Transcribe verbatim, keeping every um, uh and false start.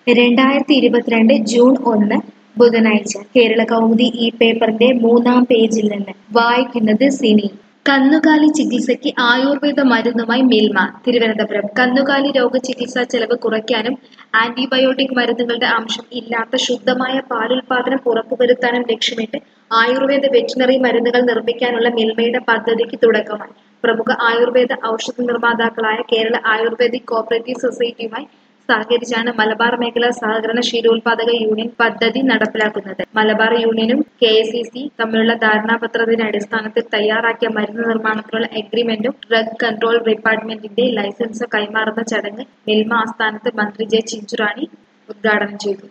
രണ്ടായിരത്തി ഇരുപത്തിരണ്ട് ജൂൺ ഒന്ന് ബുധനാഴ്ച കേരള കൗമുദി ഈ പേപ്പറിന്റെ മൂന്നാം പേജിൽ നിന്ന് വായിക്കുന്നത് സിനി. കന്നുകാലി ചികിത്സയ്ക്ക് ആയുർവേദ മരുന്നുമായി മിൽമ. തിരുവനന്തപുരം കന്നുകാലി രോഗ ചികിത്സാ ചെലവ് കുറയ്ക്കാനും ആന്റിബയോട്ടിക് മരുന്നുകളുടെ അംശം ഇല്ലാത്ത ശുദ്ധമായ പാലുൽപാദനം ഉറപ്പുവരുത്താനും ലക്ഷ്യമിട്ട് ആയുർവേദ വെറ്റിനറി മരുന്നുകൾ നിർമ്മിക്കാനുള്ള മിൽമയുടെ പദ്ധതിക്ക് തുടക്കമായി. പ്രമുഖ ആയുർവേദ ഔഷധ നിർമ്മാതാക്കളായ കേരള ആയുർവേദിക് കോഓപ്പറേറ്റീവ് സൊസൈറ്റിയുമായി സഹകരിച്ചാണ് മലബാർ മേഖലാ സഹകരണ ക്ഷീരോത്പാദക യൂണിയൻ പദ്ധതി നടപ്പിലാക്കുന്നത്. മലബാർ യൂണിയനും കെ എസ് സി സി തമ്മിലുള്ള ധാരണാപത്രത്തിന്റെ അടിസ്ഥാനത്തിൽ തയ്യാറാക്കിയ മരുന്ന് നിർമ്മാണത്തിനുള്ള എഗ്രിമെന്റും ഡ്രഗ് കൺട്രോൾ ഡിപ്പാർട്ട്മെന്റിന്റെ ലൈസൻസ് കൈമാറുന്ന ചടങ്ങ് മിൽമ ആസ്ഥാനത്ത് മന്ത്രി ജെ ചിഞ്ചുറാണി ഉദ്ഘാടനം ചെയ്തു.